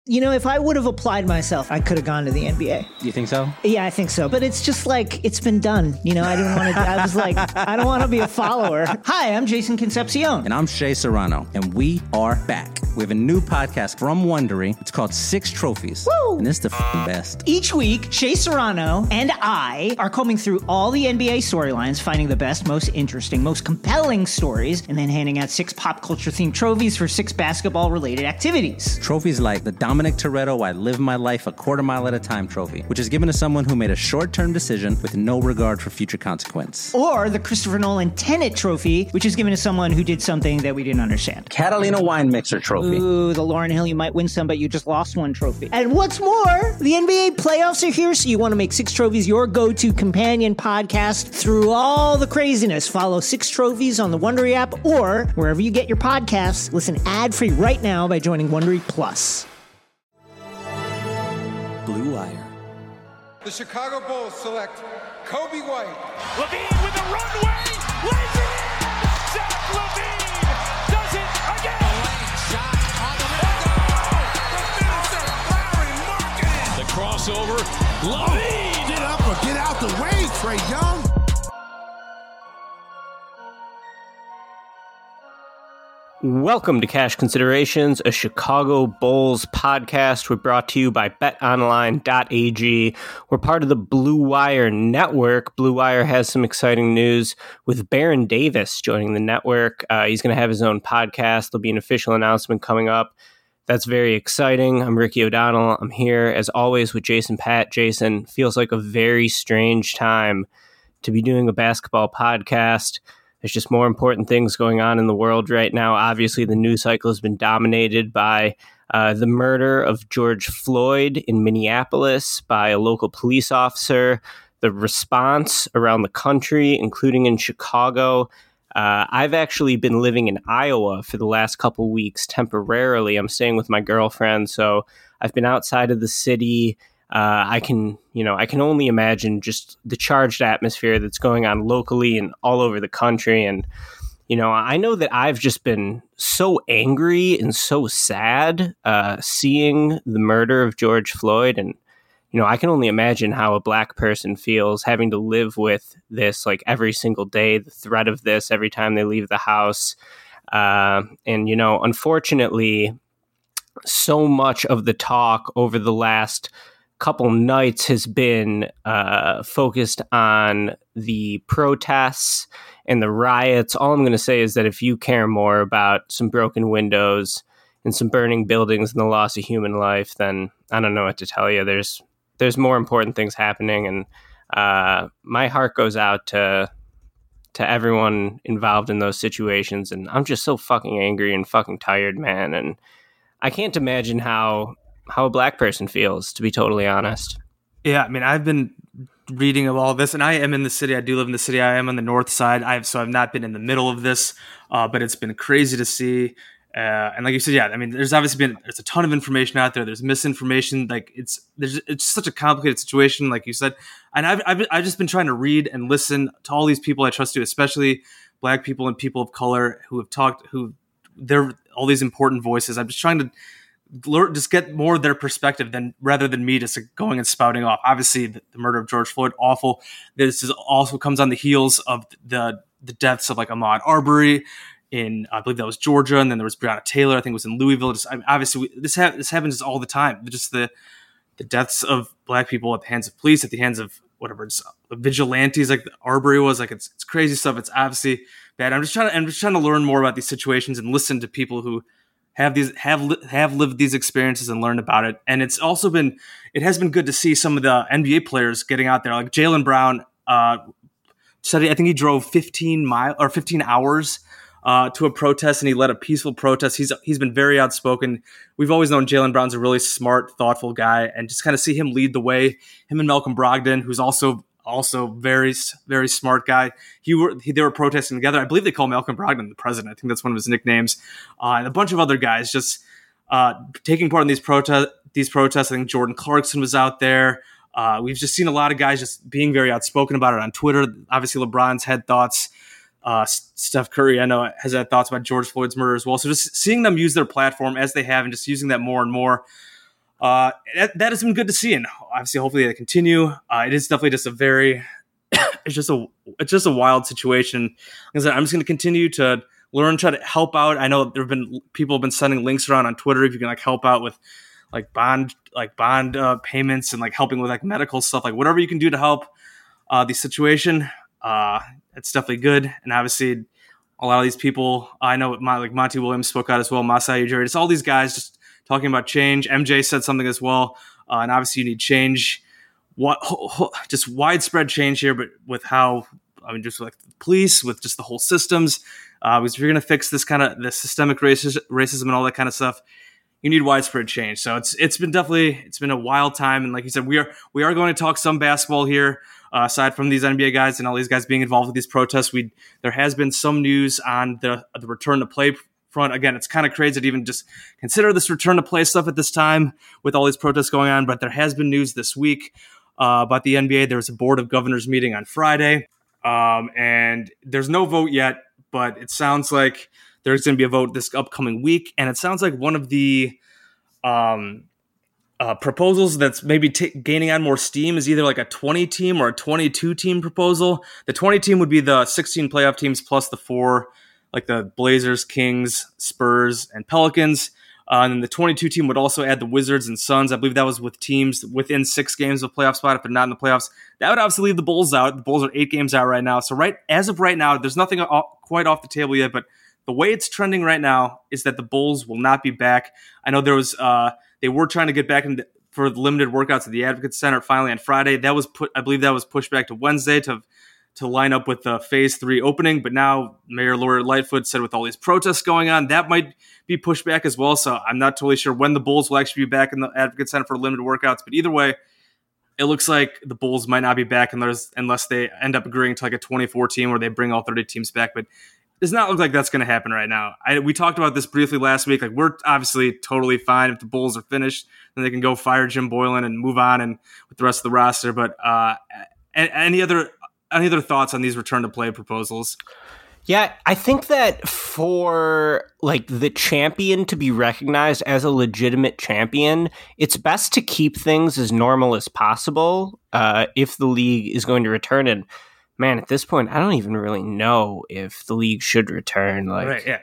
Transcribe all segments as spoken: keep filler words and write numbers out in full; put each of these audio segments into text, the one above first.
You know, if I would have applied myself, I could have gone to the N B A. You think so? Yeah, I think so. But it's just like, it's been done. You know, I didn't want to, I was like, I don't want to be a follower. Hi, I'm Jason Concepcion. And I'm Shea Serrano. And we are back. We have a new podcast from Wondery. It's called Six Trophies. Woo! And it's the f***ing best. Each week, Shea Serrano and I are combing through all the N B A storylines, finding the best, most interesting, most compelling stories, and then handing out six pop culture themed trophies for six basketball related activities. Trophies like the Dominic Toretto I Live My Life a Quarter Mile at a Time trophy, which is given to someone who made a short-term decision with no regard for future consequence. Or the Christopher Nolan Tenet trophy, which is given to someone who did something that we didn't understand. Catalina Wine Mixer trophy. Ooh, the Lauryn Hill, you might win some, but you just lost one trophy. And what's more, the N B A playoffs are here, so you want to make Six Trophies your go-to companion podcast through all the craziness. Follow Six Trophies on the Wondery app or wherever you get your podcasts. Listen ad-free right now by joining Wondery Plus. Blue Wire. The Chicago Bulls select Kobe White. LaVine with a runway, lays it in! Zach LaVine does it again! Lane shot on the window! The finisher, Larry Markkinen! The crossover, LaVine! Get up or get out the way, Trae Young! Welcome to Cash Considerations, a Chicago Bulls podcast. We're brought to you by bet online dot a g. We're part of the Blue Wire network. Blue Wire has some exciting news with Baron Davis joining the network. Uh, he's going to have his own podcast. There'll be an official announcement coming up. That's very exciting. I'm Ricky O'Donnell. I'm here, as always, with Jason Pat. Jason, feels like a very strange time to be doing a basketball podcast. There's just more important things going on in the world right now. Obviously, the news cycle has been dominated by uh, the murder of George Floyd in Minneapolis by a local police officer, the response around the country, including in Chicago. Uh, I've actually been living in Iowa for the last couple weeks temporarily. I'm staying with my girlfriend, so I've been outside of the city. Uh, I can, you know, I can only imagine just the charged atmosphere that's going on locally and all over the country. And, you know, I know that I've just been so angry and so sad uh, seeing the murder of George Floyd. And, you know, I can only imagine how a black person feels having to live with this like every single day, the threat of this every time they leave the house. Uh, and, you know, unfortunately, so much of the talk over the last couple nights has been uh, focused on the protests and the riots. All I'm going to say is that if you care more about some broken windows and some burning buildings and the loss of human life, then I don't know what to tell you. There's there's more important things happening, and uh, my heart goes out to to everyone involved in those situations. And I'm just so fucking angry and fucking tired, man. And I can't imagine how how a black person feels, to be totally honest. Yeah, I mean, I've been reading of all this, and I am in the city. I do live in the city. I am on the north side. I've so I've not been in the middle of this, uh, but it's been crazy to see. Uh, and like you said, yeah, I mean, there's obviously been there's a ton of information out there. There's misinformation. Like it's there's it's such a complicated situation, like you said. And I've I've, I've just been trying to read and listen to all these people I trust to, especially black people and people of color who have talked, who they're all these important voices. I'm just trying to learn, just get more of their perspective than rather than me just going and spouting off. Obviously, the, the murder of George Floyd, awful. This is also comes on the heels of the the deaths of like Ahmaud Arbery in, I believe that was Georgia, and then there was Breonna Taylor, I think it was in Louisville. Just I mean, obviously, we, this ha- this happens all the time. Just the the deaths of black people at the hands of police, at the hands of whatever, it's vigilantes, like Arbery was. Like it's it's crazy stuff. It's obviously bad. I'm just trying to I'm just trying to learn more about these situations and listen to people who have these have li- have lived these experiences and learned about it. And it's also been it has been good to see some of the N B A players getting out there, like Jaylen Brown. Uh, said I think he drove fifteen mile or fifteen hours. Uh, to a protest, and he led a peaceful protest. He's he's been very outspoken. We've always known Jaylen Brown's a really smart, thoughtful guy, and just kind of see him lead the way. Him and Malcolm Brogdon, who's also also very very smart guy. He were he, they were protesting together. I believe they call Malcolm Brogdon the president. I think that's one of his nicknames. Uh, and a bunch of other guys just uh, taking part in these protest these protests. I think Jordan Clarkson was out there. Uh, we've just seen a lot of guys just being very outspoken about it on Twitter. Obviously, LeBron's had thoughts. Uh, Steph Curry, I know, has had thoughts about George Floyd's murder as well. So just seeing them use their platform as they have and just using that more and more, uh, that, that has been good to see, and obviously, hopefully, they continue. Uh, it is definitely just a very, it's just a, it's just a wild situation. Like I said, I'm just going to continue to learn, try to help out. I know there have been people have been sending links around on Twitter if you can like help out with like bond, like bond uh, payments and like helping with like medical stuff, like whatever you can do to help uh, the situation. Uh, it's definitely good, and obviously, a lot of these people I know, like Monty Williams spoke out as well, Masai Ujiri. It's all these guys just talking about change. M J said something as well, uh, and obviously you need change. What just widespread change here, but with how I mean, just like the police, with just the whole systems. Uh, because if you're going to fix this kind of the systemic racism, racism and all that kind of stuff, you need widespread change. So it's it's been definitely it's been a wild time, and like you said, we are we are going to talk some basketball here. Uh, aside from these N B A guys and all these guys being involved with these protests, we there has been some news on the the return to play front. Again, it's kind of crazy to even just consider this return to play stuff at this time with all these protests going on. But there has been news this week uh, about the N B A. There was a Board of Governors meeting on Friday, um, and there's no vote yet, but it sounds like there's going to be a vote this upcoming week. And it sounds like one of the um, uh, proposals that's maybe t- gaining on more steam is either like a twenty team or a twenty-two team proposal. The twenty team would be the sixteen playoff teams plus the four, like the Blazers, Kings, Spurs, and Pelicans. Uh, and then the twenty-two team would also add the Wizards and Suns. I believe that was with teams within six games of playoff spot if they're not in the playoffs. That would obviously leave the Bulls out. The Bulls are eight games out right now. So right as of right now, there's nothing quite off the table yet, but the way it's trending right now is that the Bulls will not be back. I know there was uh, they were trying to get back in the, for the limited workouts at the Advocate Center finally on Friday. That was put, I believe that was pushed back to Wednesday to to line up with the Phase Three opening. But now Mayor Lori Lightfoot said with all these protests going on, that might be pushed back as well. So I'm not totally sure when the Bulls will actually be back in the Advocate Center for limited workouts. But either way, it looks like the Bulls might not be back unless unless they end up agreeing to like a twenty-four team where they bring all thirty teams back. But it does not look like that's going to happen right now. I, we talked about this briefly last week. Like, we're obviously totally fine if the Bulls are finished, then they can go fire Jim Boylan and move on and with the rest of the roster. But uh, any other any other thoughts on these return to play proposals? Yeah, I think that for like the champion to be recognized as a legitimate champion, it's best to keep things as normal as possible uh, if the league is going to return. And man, at this point, I don't even really know if the league should return. Like, right, yeah.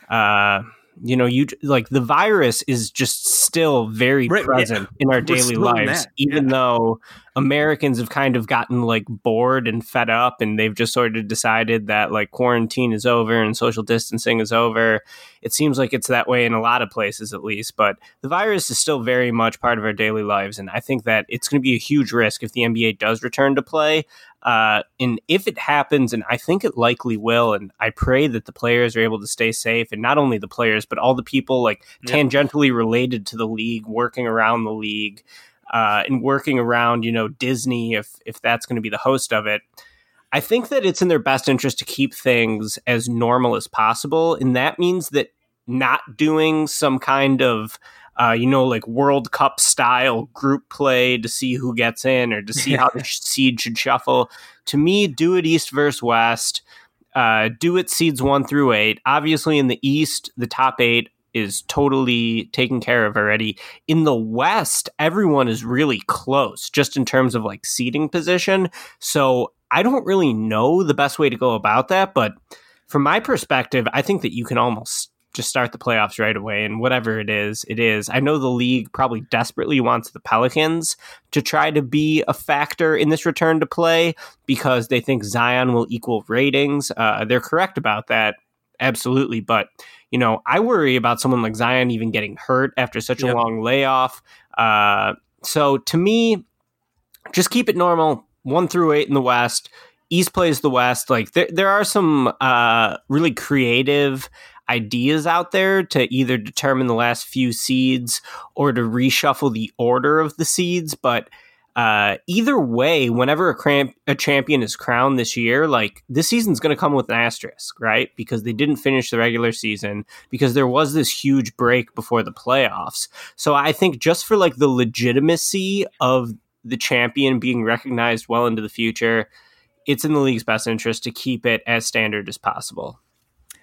Uh, you know, you like the virus is just still very right, present yeah. in our We're daily lives, even yeah. though Americans have kind of gotten like bored and fed up, and they've just sort of decided that like quarantine is over and social distancing is over. It seems like it's that way in a lot of places, at least, but the virus is still very much part of our daily lives. And I think that it's going to be a huge risk if the N B A does return to play. Uh, and if it happens, and I think it likely will, and I pray that the players are able to stay safe, and not only the players, but all the people like yeah. tangentially related to the league, working around the league, uh, and working around, you know, Disney, if if that's going to be the host of it. I think that it's in their best interest to keep things as normal as possible, and that means that not doing some kind of Uh, you know, like World Cup style group play to see who gets in or to see how the seed should shuffle. To me, do it East versus West. Uh, do it seeds one through eight. Obviously, in the East, the top eight is totally taken care of already. In the West, everyone is really close just in terms of like seeding position. So I don't really know the best way to go about that. But from my perspective, I think that you can almost just start the playoffs right away, and whatever it is, it is. I know the league probably desperately wants the Pelicans to try to be a factor in this return to play because they think Zion will equal ratings. Uh, they're correct about that, absolutely. But, you know, I worry about someone like Zion even getting hurt after such yep. a long layoff. Uh, so to me, just keep it normal, one through eight in the West. East plays the West. Like there, there are some uh, really creative ideas out there to either determine the last few seeds or to reshuffle the order of the seeds. But uh, either way, whenever a, cramp, a champion is crowned this year, like this season's going to come with an asterisk, right? Because they didn't finish the regular season, because there was this huge break before the playoffs. So I think just for like the legitimacy of the champion being recognized well into the future, it's in the league's best interest to keep it as standard as possible.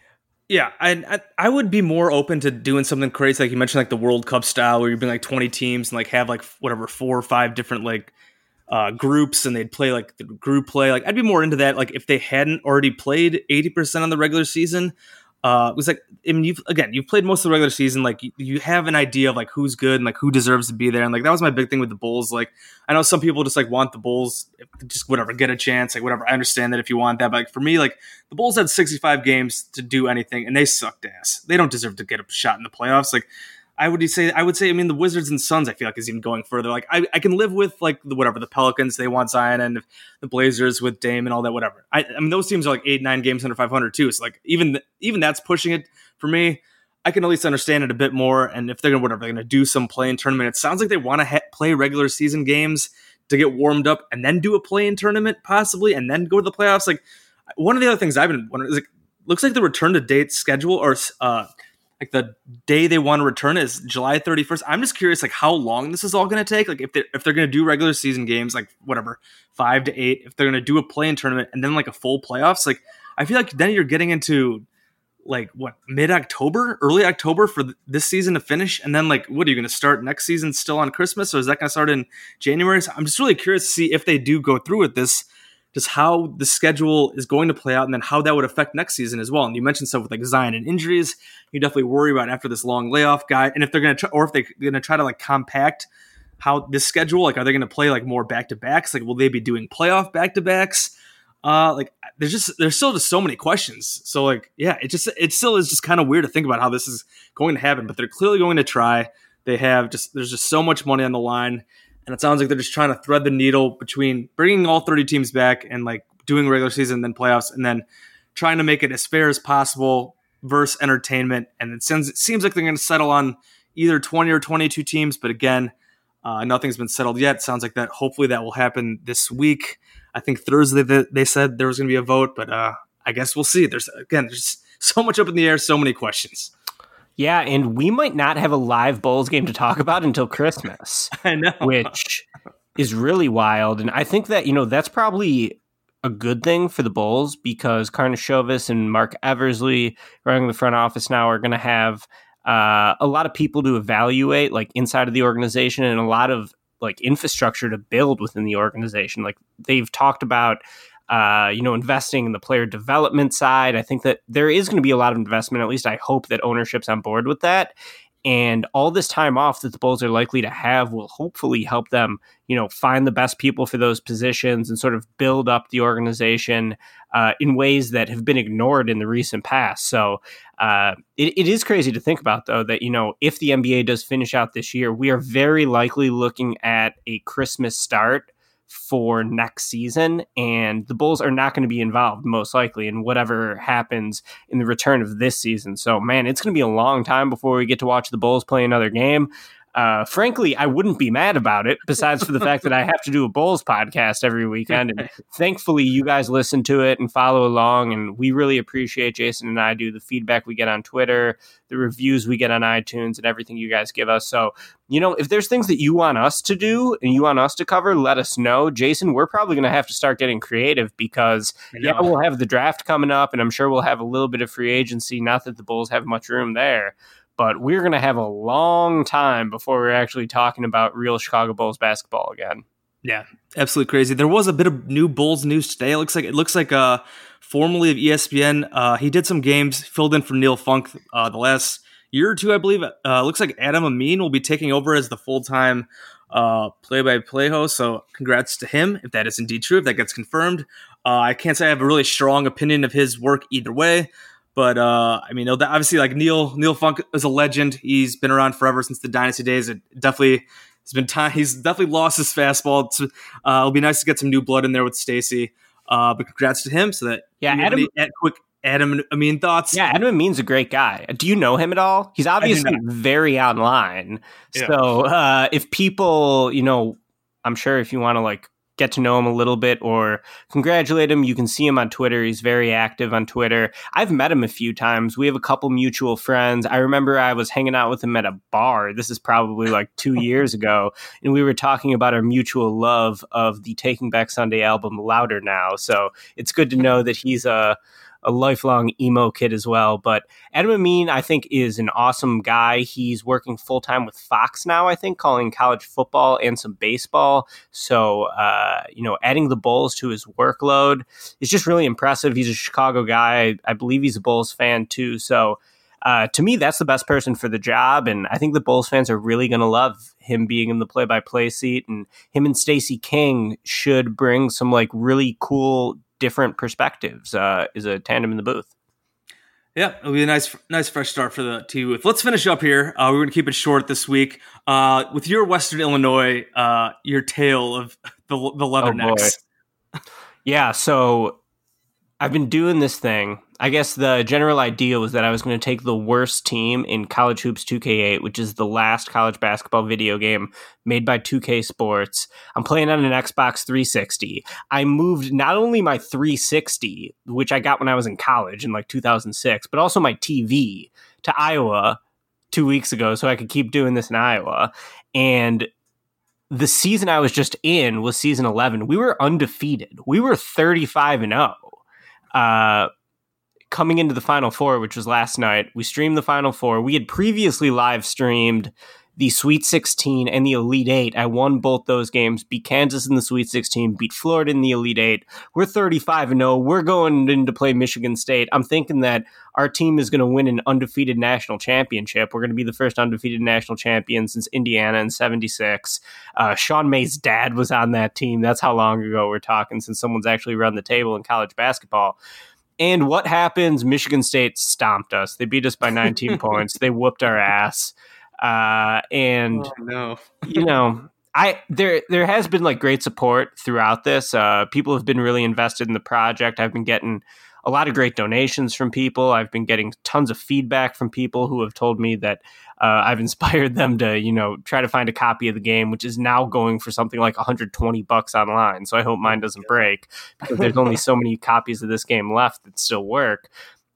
Yeah, I, I I would be more open to doing something crazy, like you mentioned, like the World Cup style, where you bring like twenty teams and like have like whatever four or five different like uh, groups, and they'd play like the group play. Like I'd be more into that. Like if they hadn't already played eighty percent on the regular season. Uh, it was like, I mean, you've again, you've played most of the regular season. Like you, you have an idea of like who's good and like who deserves to be there. And like that was my big thing with the Bulls. Like I know some people just like want the Bulls, just whatever, get a chance, like whatever. I understand that if you want that, but like for me, like the Bulls had sixty-five games to do anything, and they sucked ass. They don't deserve to get a shot in the playoffs. Like I would say, I would say, I mean, the Wizards and Suns, I feel like is even going further. Like I, I can live with like the, whatever the Pelicans, they want Zion, and the Blazers with Dame and all that, whatever. I, I mean, those teams are like eight, nine games under five hundred too. So like even even that's pushing it for me. I can at least understand it a bit more. And if they're gonna whatever they're gonna do some play-in tournament, it sounds like they want to ha- play regular season games to get warmed up, and then do a play-in tournament possibly, and then go to the playoffs. Like one of the other things I've been wondering is like, looks like the return to date schedule or uh. like the day they want to return is July thirty-first. I'm just curious, like how long this is all going to take. Like if they're, if they're going to do regular season games, like whatever, five to eight, if they're going to do a play-in tournament and then like a full playoffs, like I feel like then you're getting into like what, mid-October, early October for th- this season to finish. And then like, what are you going to start next season still on Christmas? Or is that going to start in January? So I'm just really curious to see if they do go through with this, just how the schedule is going to play out, and then how that would affect next season as well. And you mentioned stuff with like Zion and injuries. You definitely worry about after this long layoff guy, and if they're going to, try, or if they're going to try to like compact how this schedule. Like, are they going to play like more back to backs? Like, will they be doing playoff back to backs? Uh, like, there's just there's still just so many questions. So like, yeah, it just it still is just kind of weird to think about how this is going to happen. But they're clearly going to try. They have just there's just so much money on the line. And it sounds like they're just trying to thread the needle between bringing all thirty teams back and like doing regular season, then playoffs, and then trying to make it as fair as possible versus entertainment. And it seems, it seems like they're going to settle on either twenty or twenty-two teams. But again, uh, nothing's been settled yet. It sounds like that. Hopefully that will happen this week. I think Thursday they said there was going to be a vote, but uh, I guess we'll see. There's again, there's so much up in the air, so many questions. Yeah, and we might not have a live Bulls game to talk about until Christmas. I know. Which is really wild. And I think that, you know, that's probably a good thing for the Bulls, because Karnisovas and Mark Eversley running the front office now are going to have uh, a lot of people to evaluate, like inside of the organization, and a lot of like infrastructure to build within the organization. Like they've talked about Uh, you know, investing in the player development side. I think that there is going to be a lot of investment. At least I hope that ownership's on board with that. And all this time off that the Bulls are likely to have will hopefully help them, you know, find the best people for those positions and sort of build up the organization uh, in ways that have been ignored in the recent past. So uh, it, it is crazy to think about, though, that, you know, if the N B A does finish out this year, we are very likely looking at a Christmas start for next season, and the Bulls are not going to be involved most likely in whatever happens in the return of this season. So man, it's going to be a long time before we get to watch the Bulls play another game. Uh, frankly, I wouldn't be mad about it, besides for the fact that I have to do a Bulls podcast every weekend. And thankfully, you guys listen to it and follow along. And we really appreciate Jason and I do the feedback we get on Twitter, the reviews we get on iTunes, and everything you guys give us. So, you know, if there's things that you want us to do and you want us to cover, let us know. Jason, we're probably going to have to start getting creative, because, yeah, we'll have the draft coming up, and I'm sure we'll have a little bit of free agency. Not that the Bulls have much room there, but we're going to have a long time before we're actually talking about real Chicago Bulls basketball again. Yeah, absolutely crazy. There was a bit of new Bulls news today. It looks like it looks like uh, formerly of E S P N, uh, he did some games, filled in for Neil Funk uh, the last year or two, I believe. Uh, looks like Adam Amin will be taking over as the full-time uh, play-by-play host. So congrats to him, if that is indeed true, if that gets confirmed. Uh, I can't say I have a really strong opinion of his work either way. But uh, I mean, obviously, like Neil Neil Funk is a legend. He's been around forever since the Dynasty days. It definitely has been time. He's definitely lost his fastball. It's, uh, it'll be nice to get some new blood in there with Stacey. Uh, but congrats to him. So that yeah, Adam. Any, quick Adam Amin thoughts. Yeah, Adam Amin's a great guy. Do you know him at all? He's obviously very online. Yeah. So uh, if people, you know, I'm sure if you want to like get to know him a little bit or congratulate him, you can see him on Twitter. He's very active on Twitter. I've met him a few times. We have a couple mutual friends. I remember I was hanging out with him at a bar. This is probably like two years ago. And we were talking about our mutual love of the Taking Back Sunday album, Louder Now. So it's good to know that he's a, a lifelong emo kid as well. But Adam Amin, I think, is an awesome guy. He's working full-time with Fox now, I think, calling college football and some baseball. So, uh, you know, adding the Bulls to his workload is just really impressive. He's a Chicago guy. I, I believe he's a Bulls fan too. So, Uh, to me, that's the best person for the job, and I think the Bulls fans are really going to love him being in the play-by-play seat, and him and Stacey King should bring some like really cool, different perspectives uh, as a tandem in the booth. Yeah, it'll be a nice, nice fresh start for the T booth. Let's finish up here. Uh, we're going to keep it short this week uh, with your Western Illinois, uh, your tale of the the Leathernecks. Oh, yeah, so I've been doing this thing. I guess the general idea was that I was going to take the worst team in College Hoops two K eight, which is the last college basketball video game made by two K Sports. I'm playing on an Xbox three sixty. I moved not only my three sixty, which I got when I was in college in like two thousand six, but also my T V to Iowa two weeks ago so I could keep doing this in Iowa. And the season I was just in was season eleven. We were undefeated. We were thirty-five and oh. Uh, coming into the Final Four, which was last night. We streamed the Final Four. We had previously live streamed the Sweet sixteen and the Elite Eight. I won both those games, beat Kansas in the Sweet sixteen, beat Florida in the Elite Eight. We're thirty-five and oh. We're going in to play Michigan State. I'm thinking that our team is going to win an undefeated national championship. We're going to be the first undefeated national champion since Indiana in seventy-six. Uh, Sean May's dad was on that team. That's how long ago we're talking, since someone's actually run the table in college basketball. And what happens? Michigan State stomped us. They beat us by nineteen points. They whooped our ass. Uh, and, oh, no. you know, I there there has been like great support throughout this. Uh, people have been really invested in the project. I've been getting a lot of great donations from people. I've been getting tons of feedback from people who have told me that uh, I've inspired them to, you know, try to find a copy of the game, which is now going for something like one hundred twenty bucks online. So I hope mine doesn't break, because there's only so many copies of this game left that still work.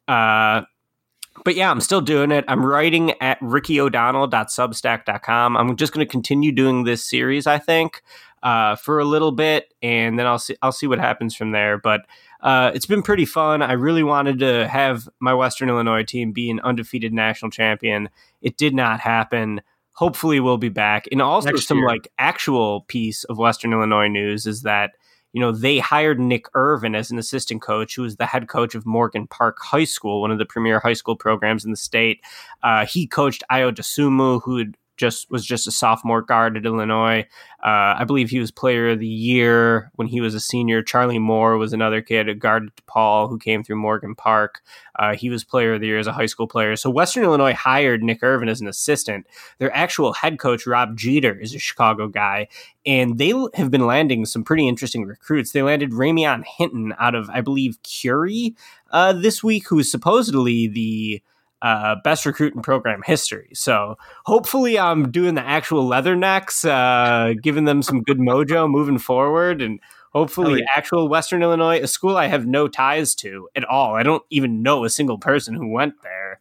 Uh, but yeah, I'm still doing it. I'm writing at ricky o'donnell dot substack dot com. I'm just going to continue doing this series, I think, uh, for a little bit, and then I'll see, I'll see what happens from there. But Uh, it's been pretty fun. I really wanted to have my Western Illinois team be an undefeated national champion. It did not happen. Hopefully we'll be back. And also Next some year. like actual piece of Western Illinois news is that, you know, they hired Nick Irvin as an assistant coach, who was the head coach of Morgan Park High School, one of the premier high school programs in the state. Uh, he coached Ayo Dosunmu, who had just was just a sophomore guard at Illinois. Uh, I believe he was player of the year when he was a senior. Charlie Moore was another kid, a guard at DePaul, who came through Morgan Park. Uh, he was player of the year as a high school player. So Western Illinois hired Nick Irvin as an assistant. Their actual head coach, Rob Jeter, is a Chicago guy, and they have been landing some pretty interesting recruits. They landed Ramion Hinton out of, I believe, Curie uh, this week, who is supposedly the Uh, best recruit in program history. So hopefully I'm doing the actual Leathernecks, uh, giving them some good mojo moving forward, and hopefully Oh, yeah. actual Western Illinois, a school I have no ties to at all. I don't even know a single person who went there.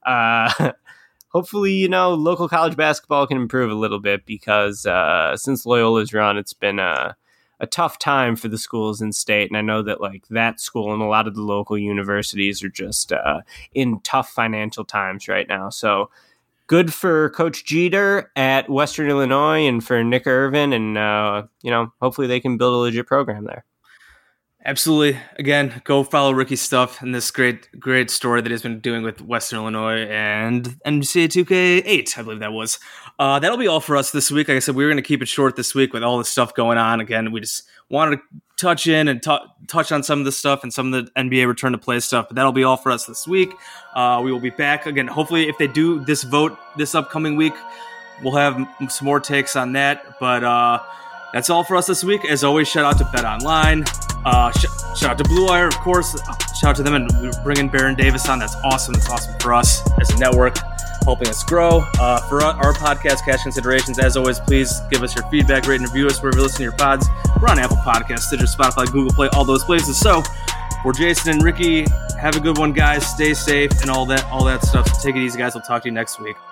Uh, hopefully, you know, local college basketball can improve a little bit, because uh, since Loyola's run, it's been a, a tough time for the schools in state. And I know that like that school and a lot of the local universities are just uh, in tough financial times right now. So good for Coach Jeter at Western Illinois and for Nick Irvin. And, uh, you know, hopefully they can build a legit program there. Absolutely. Again, go follow Ricky's stuff and this great, great story that he's been doing with Western Illinois and N B C A two K eight, I believe that was. Uh, that'll be all for us this week. Like I said, we were going to keep it short this week with all this stuff going on. Again, we just wanted to touch in and t- touch on some of this stuff and some of the N B A return to play stuff. But that'll be all for us this week. Uh, we will be back again. Hopefully, if they do this vote this upcoming week, we'll have m- some more takes on that. But uh, that's all for us this week. As always, shout out to BetOnline. Uh, sh- shout out to Blue Wire, of course. Shout out to them, and we're bringing Baron Davis on. That's awesome. That's awesome for us as a network, helping us grow. Uh, for our podcast, Cash Considerations, as always, please give us your feedback, rate and review us wherever you listen to your pods. We're on Apple Podcasts, Stitcher, Spotify, Google Play, all those places. So for Jason and Ricky, have a good one, guys. Stay safe and all that, all that stuff. So take it easy, guys. We'll talk to you next week.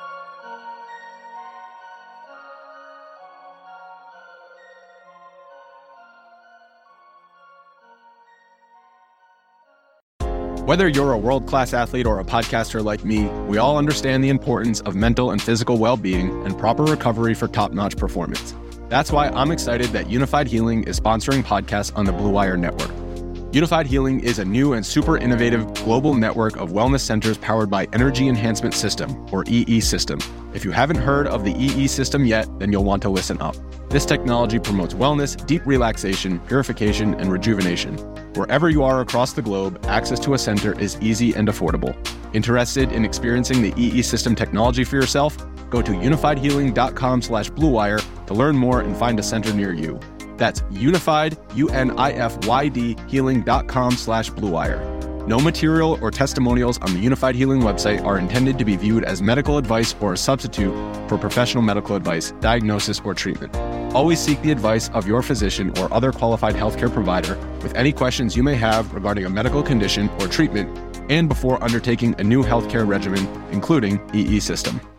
Whether you're a world-class athlete or a podcaster like me, we all understand the importance of mental and physical well-being and proper recovery for top-notch performance. That's why I'm excited that Unified Healing is sponsoring podcasts on the Blue Wire Network. Unified Healing is a new and super innovative global network of wellness centers powered by Energy Enhancement System, or E E System. If you haven't heard of the E E System yet, then you'll want to listen up. This technology promotes wellness, deep relaxation, purification, and rejuvenation. Wherever you are across the globe, access to a center is easy and affordable. Interested in experiencing the E E System technology for yourself? Go to unified healing dot com slash blue wire to learn more and find a center near you. That's unified, U N I F Y D, healing dot com slash blue wire. No material or testimonials on the Unified Healing website are intended to be viewed as medical advice or a substitute for professional medical advice, diagnosis, or treatment. Always seek the advice of your physician or other qualified healthcare provider with any questions you may have regarding a medical condition or treatment and before undertaking a new healthcare regimen, including E E System.